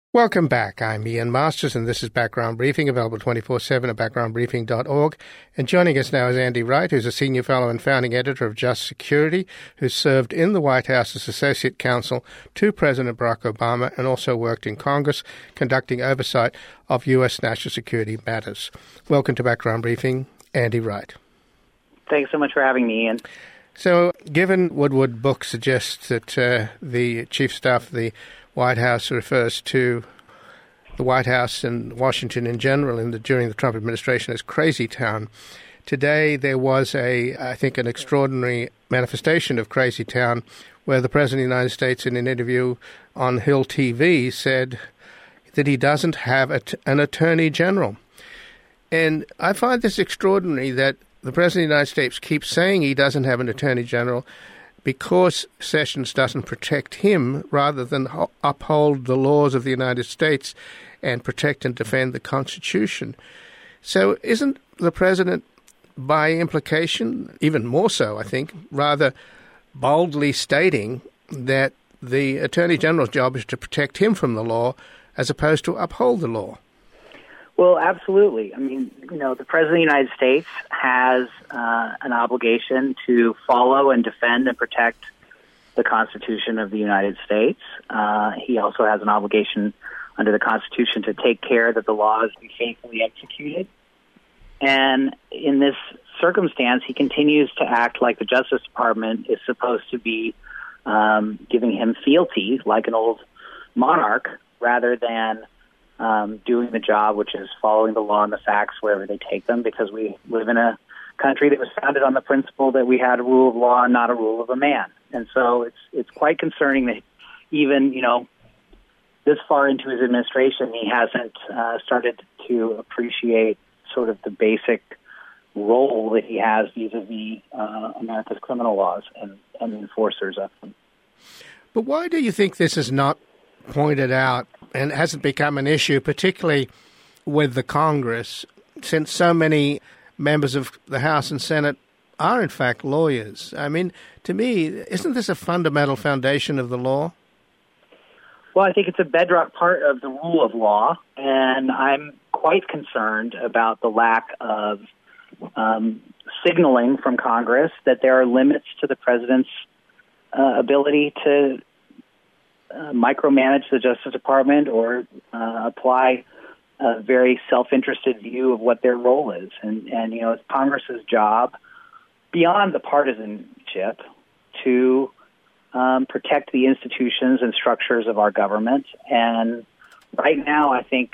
Welcome back. I'm Ian Masters, and this is Background Briefing, available 24/7 at backgroundbriefing.org. And joining us now is Andy Wright, who's a senior fellow and founding editor of Just Security, who's served in the White House as associate counsel to President Barack Obama and also worked in Congress conducting oversight of U.S. national security matters. Welcome to Background Briefing, Andy Wright. Thanks so much for having me, Ian. So, given Woodward book suggests that the chief staff of the White House refers to the White House and Washington in general during the Trump administration as crazy town. Today there was I think an extraordinary manifestation of crazy town where the President of the United States in an interview on Hill TV said that he doesn't have an attorney general. And I find this extraordinary that the President of the United States keeps saying he doesn't have an attorney general because Sessions doesn't protect him rather than uphold the laws of the United States and protect and defend the Constitution. So isn't the President, by implication, even more so, I think, rather boldly stating that the Attorney General's job is to protect him from the law as opposed to uphold the law? Well, absolutely. I mean, the President of the United States has an obligation to follow and defend and protect the Constitution of the United States. He also has an obligation under the Constitution to take care that the laws be faithfully executed. And in this circumstance, he continues to act like the Justice Department is supposed to be giving him fealty like an old monarch rather than doing the job, which is following the law and the facts wherever they take them, because we live in a country that was founded on the principle that we had a rule of law and not a rule of a man. And so it's quite concerning that even, this far into his administration, he hasn't started to appreciate sort of the basic role that he has vis-a-vis America's criminal laws and the enforcers of them. But why do you think this is not pointed out and hasn't become an issue, particularly with the Congress, since so many members of the House and Senate are, in fact, lawyers? I mean, to me, isn't this a fundamental foundation of the law? Well, I think it's a bedrock part of the rule of law, and I'm quite concerned about the lack of signaling from Congress that there are limits to the president's ability to micromanage the Justice Department or apply a very self-interested view of what their role is. And it's Congress's job, beyond the partisanship, to protect the institutions and structures of our government. And right now, I think,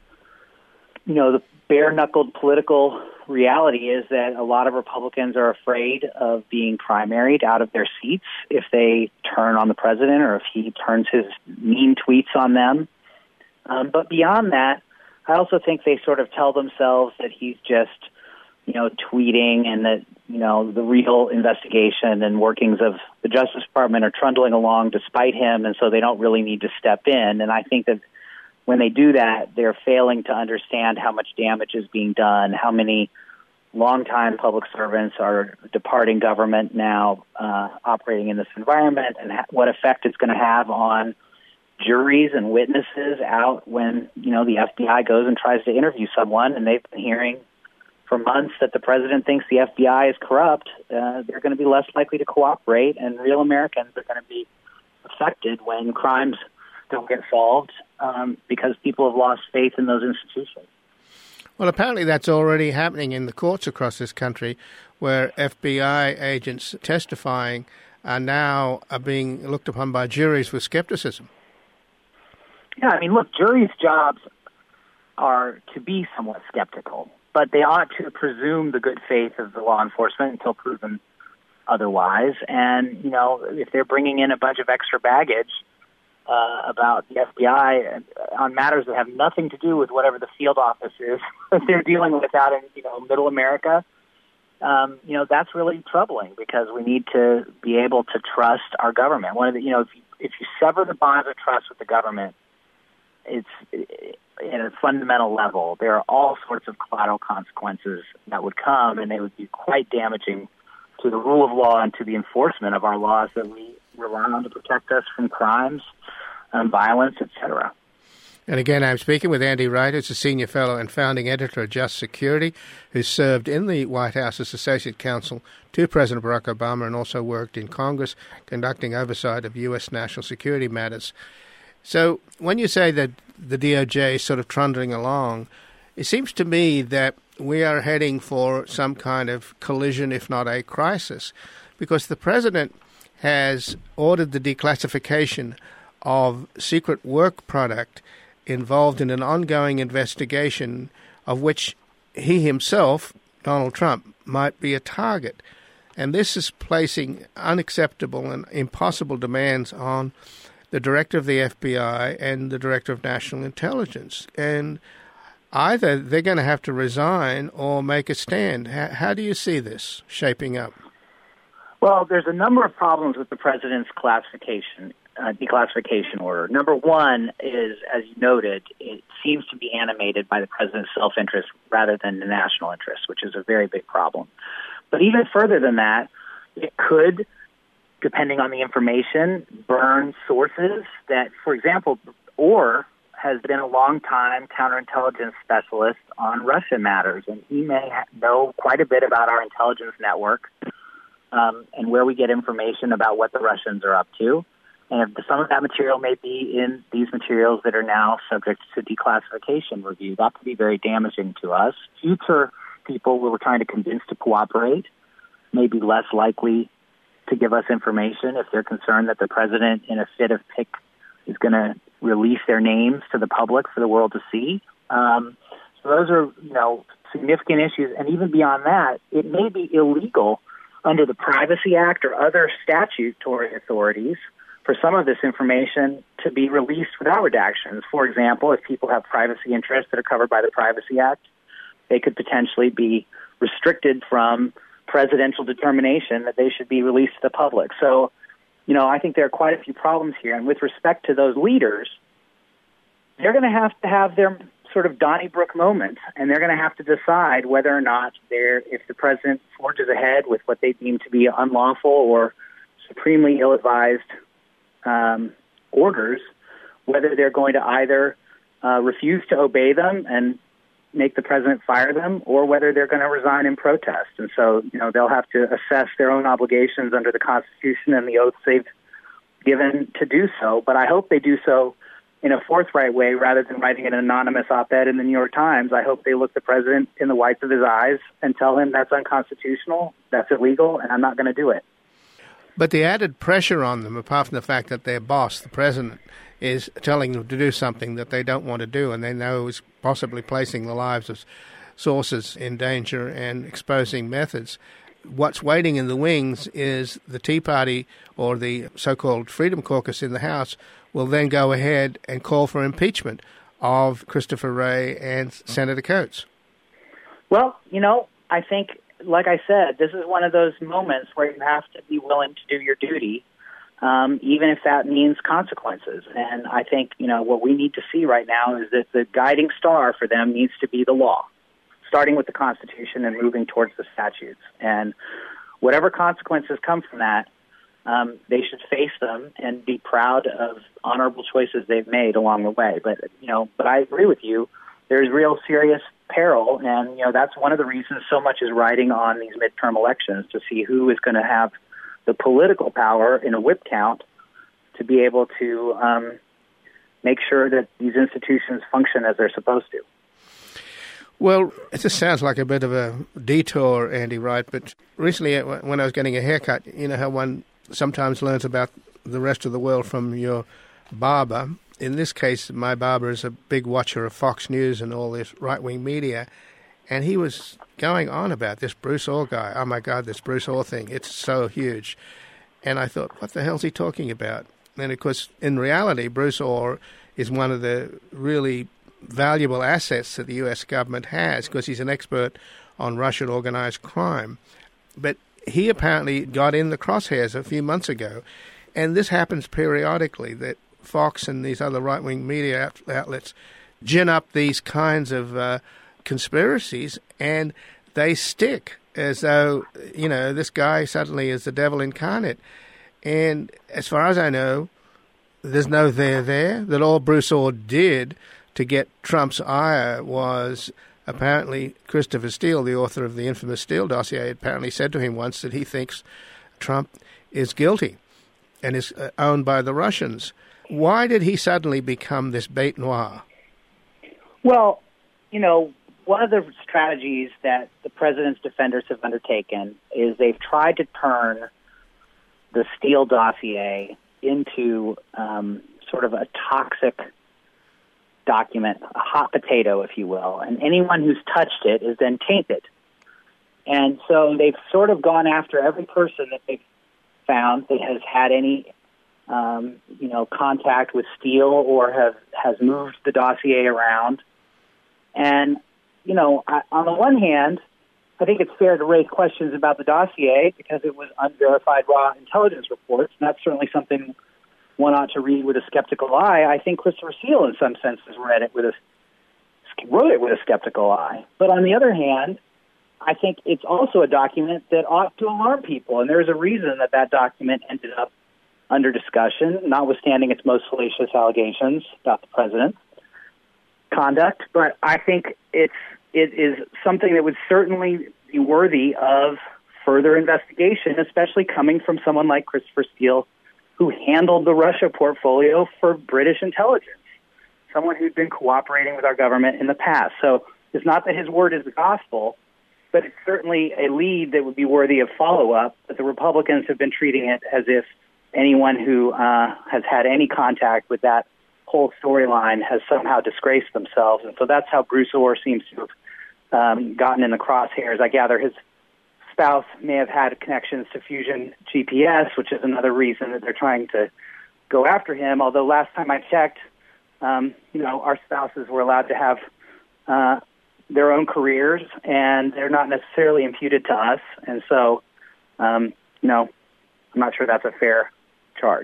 the bare-knuckled political reality is that a lot of Republicans are afraid of being primaried out of their seats if they turn on the president or if he turns his mean tweets on them. But beyond that, I also think they sort of tell themselves that he's just, tweeting and that, the real investigation and workings of the Justice Department are trundling along despite him, and so they don't really need to step in. And I think that when they do that, they're failing to understand how much damage is being done, how many longtime public servants are departing government now, operating in this environment, and what effect it's going to have on juries and witnesses out when, the FBI goes and tries to interview someone, and they've been hearing for months that the president thinks the FBI is corrupt. They're going to be less likely to cooperate, and real Americans are going to be affected when crimes don't get solved because people have lost faith in those institutions. Well, apparently that's already happening in the courts across this country, where FBI agents testifying are being looked upon by juries with skepticism. Yeah, I mean, look, juries' jobs are to be somewhat skeptical, but they ought to presume the good faith of the law enforcement until proven otherwise. And, if they're bringing in a bunch of extra baggage about the FBI on matters that have nothing to do with whatever the field office is that they're dealing with out in, middle America, that's really troubling because we need to be able to trust our government. One of the, if you sever the bonds of trust with the government, it's at a fundamental level. There are all sorts of collateral consequences that would come, and they would be quite damaging to the rule of law and to the enforcement of our laws that we rely on to protect us from crimes, violence, etc. And again, I'm speaking with Andy Wright, who's a senior fellow and founding editor of Just Security, who served in the White House as associate counsel to President Barack Obama and also worked in Congress conducting oversight of U.S. national security matters. So when you say that the DOJ is sort of trundling along, it seems to me that we are heading for some kind of collision, if not a crisis, because the president has ordered the declassification of secret work product involved in an ongoing investigation of which he himself, Donald Trump, might be a target. And this is placing unacceptable and impossible demands on the director of the FBI and the director of national intelligence. And either they're going to have to resign or make a stand. How do you see this shaping up? Well, there's a number of problems with the president's declassification order. Number one is, as you noted, it seems to be animated by the president's self-interest rather than the national interest, which is a very big problem. But even further than that, it could, depending on the information, burn sources that, for example, Orr has been a long-time counterintelligence specialist on Russian matters, and he may know quite a bit about our intelligence network and where we get information about what the Russians are up to. And if some of that material may be in these materials that are now subject to declassification review, that could be very damaging to us. Future people we were trying to convince to cooperate may be less likely to give us information if they're concerned that the president, in a fit of pique, is going to release their names to the public for the world to see. So those are, significant issues. And even beyond that, it may be illegal under the Privacy Act or other statutory authorities for some of this information to be released without redactions. For example, if people have privacy interests that are covered by the Privacy Act, they could potentially be restricted from presidential determination that they should be released to the public. So, I think there are quite a few problems here. And with respect to those leaders, they're going to have their sort of Donnybrook moment, and they're going to have to decide whether or not if the president forges ahead with what they deem to be unlawful or supremely ill-advised orders, whether they're going to either refuse to obey them and make the president fire them, or whether they're going to resign in protest. And so, they'll have to assess their own obligations under the Constitution and the oaths they've given to do so. But I hope they do so in a forthright way rather than writing an anonymous op-ed in the New York Times. I hope they look the president in the whites of his eyes and tell him that's unconstitutional, that's illegal, and I'm not going to do it. But the added pressure on them, apart from the fact that their boss, the president, is telling them to do something that they don't want to do and they know is possibly placing the lives of sources in danger and exposing methods, what's waiting in the wings is the Tea Party or the so-called Freedom Caucus in the House will then go ahead and call for impeachment of Christopher Wray and Senator Coates. Well, I think, like I said, this is one of those moments where you have to be willing to do your duty, even if that means consequences. And I think, what we need to see right now is that the guiding star for them needs to be the law, starting with the Constitution and moving towards the statutes. And whatever consequences come from that, they should face them and be proud of honorable choices they've made along the way. But I agree with you. There's real serious peril, and that's one of the reasons so much is riding on these midterm elections to see who is going to have the political power in a whip count to be able to make sure that these institutions function as they're supposed to. Well, it just sounds like a bit of a detour, Andy Wright, but recently when I was getting a haircut, how one sometimes learns about the rest of the world from your barber. In this case, my barber is a big watcher of Fox News and all this right-wing media, and he was going on about this Bruce Orr guy. Oh, my God, this Bruce Orr thing. It's so huge. And I thought, what the hell's he talking about? And, of course, in reality, Bruce Orr is one of the really valuable assets that the U.S. government has because he's an expert on Russian organized crime. But he apparently got in the crosshairs a few months ago, and this happens periodically, that Fox and these other right-wing media outlets gin up these kinds of conspiracies, and they stick as though, this guy suddenly is the devil incarnate. And as far as I know, there's no there, that all Bruce Orr did to get Trump's ire was apparently Christopher Steele, the author of the infamous Steele dossier, apparently said to him once that he thinks Trump is guilty and is owned by the Russians. Why did he suddenly become this bête noire? Well, one of the strategies that the president's defenders have undertaken is they've tried to turn the Steele dossier into sort of a toxic document, a hot potato, if you will, and anyone who's touched it is then tainted. And so they've sort of gone after every person that they've found that has had any, contact with Steele or has moved the dossier around. And, on the one hand, I think it's fair to raise questions about the dossier because it was unverified raw intelligence reports, and that's certainly something one ought to read with a skeptical eye. I think Christopher Steele, in some senses, wrote it with a skeptical eye. But on the other hand, I think it's also a document that ought to alarm people, and there's a reason that document ended up under discussion, notwithstanding its most salacious allegations about the president's conduct. But I think it is something that would certainly be worthy of further investigation, especially coming from someone like Christopher Steele, who handled the Russia portfolio for British intelligence, someone who'd been cooperating with our government in the past. So it's not that his word is the gospel, but it's certainly a lead that would be worthy of follow-up, but the Republicans have been treating it as if anyone who has had any contact with that whole storyline has somehow disgraced themselves. And so that's how Bruce Ohr seems to have gotten in the crosshairs. I gather his spouse may have had connections to Fusion GPS, which is another reason that they're trying to go after him. Although last time I checked, our spouses were allowed to have their own careers, and they're not necessarily imputed to us. And so, I'm not sure that's a fair charge.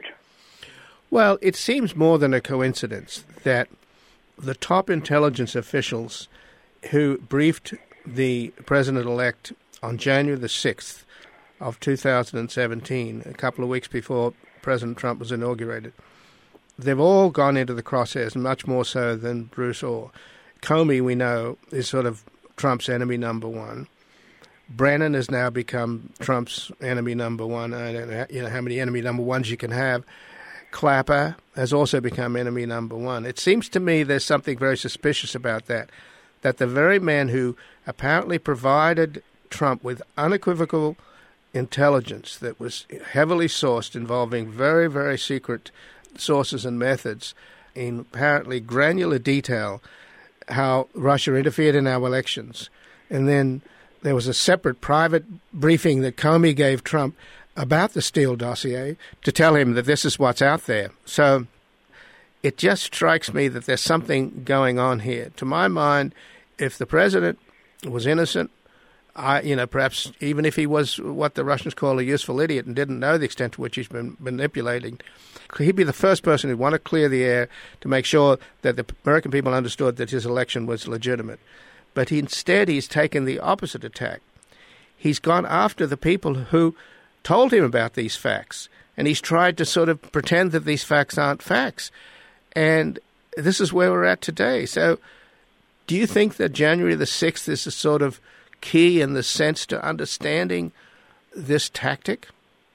Well, it seems more than a coincidence that the top intelligence officials who briefed the president-elect on January the 6th of 2017, a couple of weeks before President Trump was inaugurated, they've all gone into the crosshairs, much more so than Bruce Ohr. Comey, we know, is sort of Trump's enemy number one. Brennan has now become Trump's enemy number one. I don't know how many enemy number ones you can have. Clapper has also become enemy number one. It seems to me there's something very suspicious about that the very man who apparently provided Trump with unequivocal intelligence that was heavily sourced, involving very, very secret sources and methods, in apparently granular detail, how Russia interfered in our elections. And then there was a separate private briefing that Comey gave Trump about the Steele dossier to tell him that this is what's out there. So it just strikes me that there's something going on here. To my mind, if the president was innocent, perhaps even if he was what the Russians call a useful idiot and didn't know the extent to which he's been manipulating, he'd be the first person who'd want to clear the air to make sure that the American people understood that his election was legitimate. But instead, he's taken the opposite attack. He's gone after the people who told him about these facts, and he's tried to sort of pretend that these facts aren't facts. And this is where we're at today. So do you think that January the 6th is a sort of key in the sense to understanding this tactic?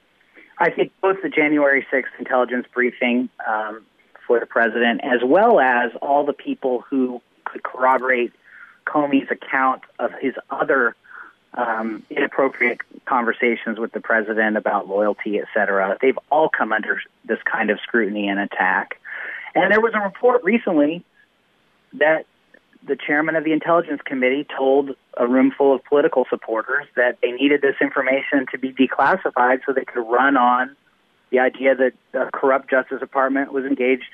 I think both the January 6th intelligence briefing for the president, as well as all the people who could corroborate Comey's account of his other inappropriate conversations with the president about loyalty, et cetera, they've all come under this kind of scrutiny and attack. And there was a report recently that the chairman of the Intelligence Committee told a room full of political supporters that they needed this information to be declassified so they could run on the idea that the corrupt Justice Department was engaged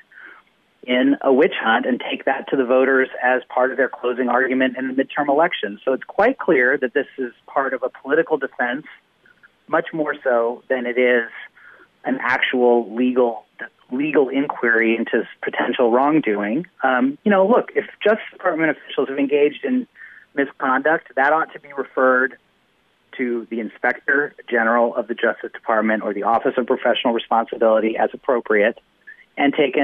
in a witch hunt and take that to the voters as part of their closing argument in the midterm elections. So it's quite clear that this is part of a political defense, much more so than it is an actual legal inquiry into potential wrongdoing. Look, if Justice Department officials have engaged in misconduct, that ought to be referred to the Inspector General of the Justice Department or the Office of Professional Responsibility as appropriate, and taken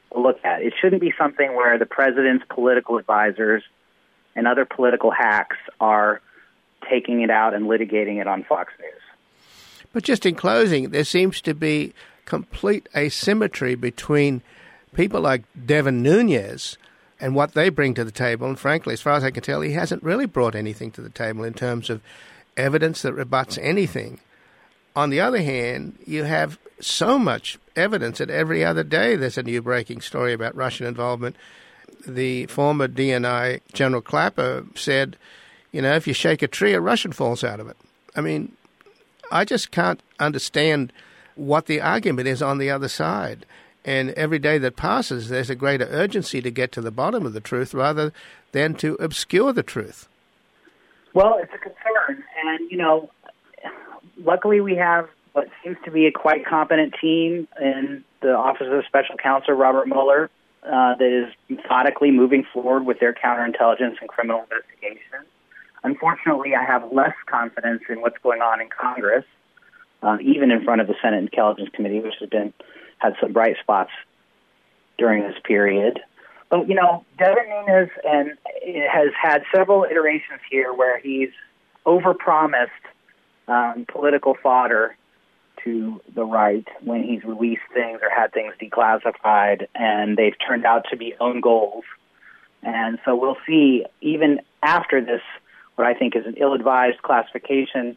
to look at. It shouldn't be something where the president's political advisors and other political hacks are taking it out and litigating it on Fox News. But just in closing, there seems to be complete asymmetry between people like Devin Nunes and what they bring to the table. And frankly, as far as I can tell, he hasn't really brought anything to the table in terms of evidence that rebuts anything. On the other hand, you have so much evidence that every other day there's a new breaking story about Russian involvement. The former DNI General Clapper said, if you shake a tree, a Russian falls out of it. I mean, I just can't understand what the argument is on the other side. And every day that passes, there's a greater urgency to get to the bottom of the truth rather than to obscure the truth. Well, it's a concern. And, luckily we have what seems to be a quite competent team in the Office of Special Counsel Robert Mueller that is methodically moving forward with their counterintelligence and criminal investigation. Unfortunately, I have less confidence in what's going on in Congress, even in front of the Senate Intelligence Committee, which had some bright spots during this period. But, Devin Nunes has had several iterations here where he's overpromised political fodder to the right when he's released things or had things declassified, and they've turned out to be own goals. And so we'll see, even after this, what I think is an ill-advised classification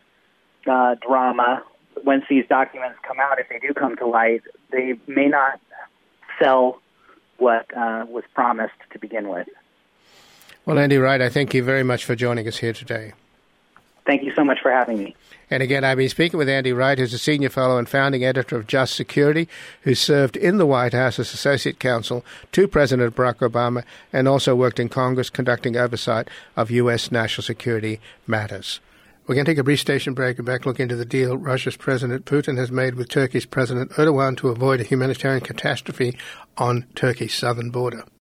drama, once these documents come out, if they do come to light, they may not sell what was promised to begin with. Well, Andy Wright, I thank you very much for joining us here today. Thank you so much for having me. And again, I've been speaking with Andy Wright, who's a senior fellow and founding editor of Just Security, who served in the White House as associate counsel to President Barack Obama and also worked in Congress conducting oversight of U.S. national security matters. We're going to take a brief station break and back look into the deal Russia's President Putin has made with Turkey's President Erdogan to avoid a humanitarian catastrophe on Turkey's southern border.